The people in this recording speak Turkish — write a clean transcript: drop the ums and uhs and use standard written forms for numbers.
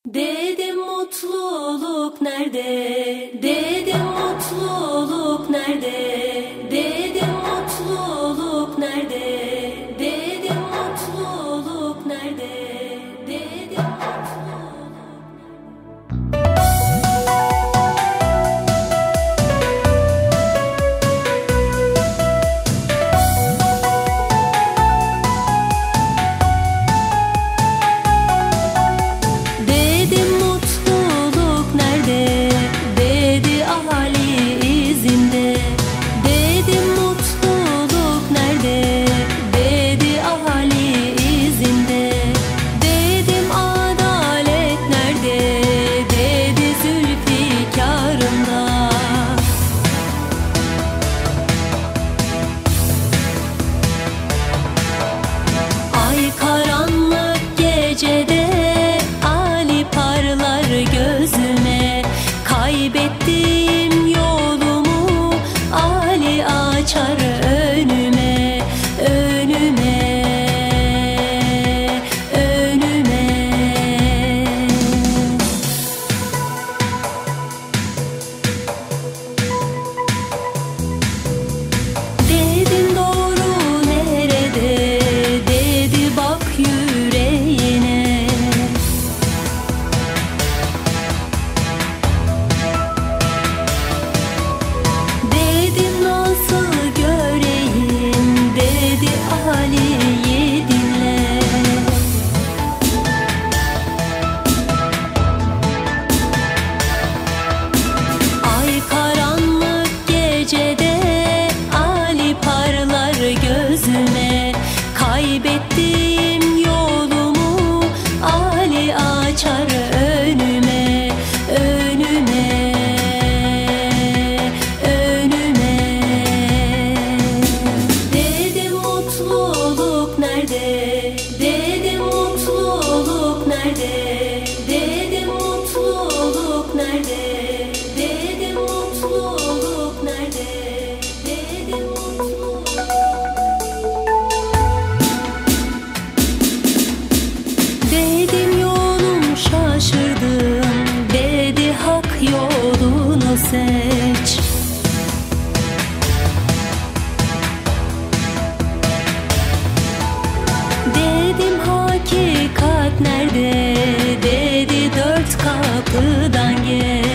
Dedim mutluluk nerede? Dedim mutluluk nerede? Dedim mutluluk nerede? Dedim mutluluk nerede? Dedim mutluluk. Dedim mutluluk nerede? Dedi ahali izinde. Dedim mutluluk nerede? Dedi ahali izinde. Dedim adalet nerede? Dedi Zülfikar'ında. Ay karanlık gecede Ali parlar gözüme. Kaybettiğim yolumu Ali açar önüme, önüme, önüme. Dedim doğru nerede? Dedi bak yüreğine. Dedim nasıl göreyim? Dedi Ali'yi dinle. Ay karanlık gecede Ali parlar gözüme. Kaybettiğim yolumu Ali açar önüme, önüme, önüme. Dedim mutluluk nerede? Dedim mutluluk nerede? Dedim mutluluk nerede? Dedim mutluluk nerede? Dedim mutluluk. Dedim yolum şaşırdım. Dedi hak yolunu seç. Dedim hakikat nerede? Dedi dört kapıdan geç.